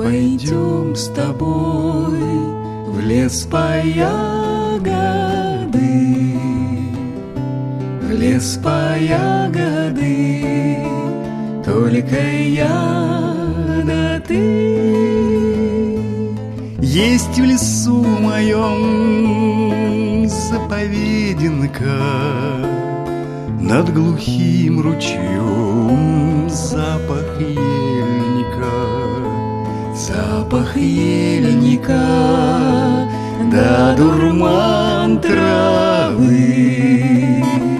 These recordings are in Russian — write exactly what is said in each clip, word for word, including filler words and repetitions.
пойдем с тобой в лес по ягоды, в лес по ягоды, только я да ты. Есть в лесу моем заповединка, над глухим ручьем запах ельника, запах ельника, да дурман травы.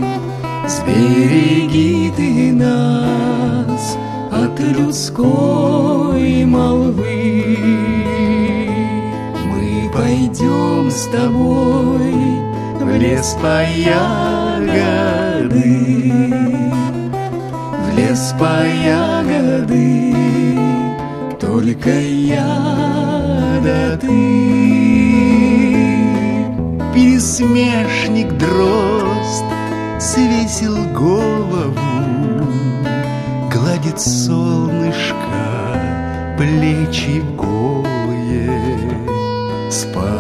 Сбереги ты нас от людской молвы. Мы пойдем с тобой в лес по ягоды, в лес по ягоды, только я да ты. Пересмешник дрозд свесил голову, гладит солнышко плечи голые. С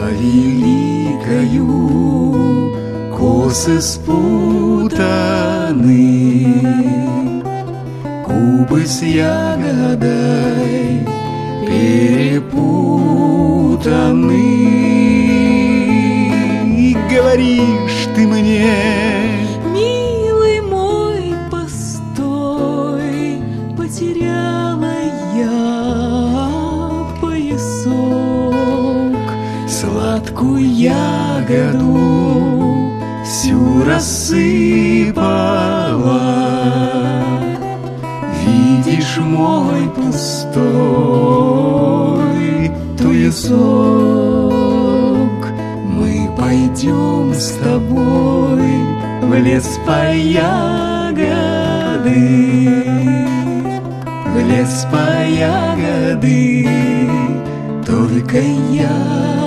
повеликою косы спутаны, губы с ягодой перепутаны. И говоришь ты мне: милый мой, постой, потеряла я поясок, сладкую ягоду всю рассыпала. Видишь мой пустой туесок. Мы пойдем с тобой в лес по ягоды, в лес по ягоды, только я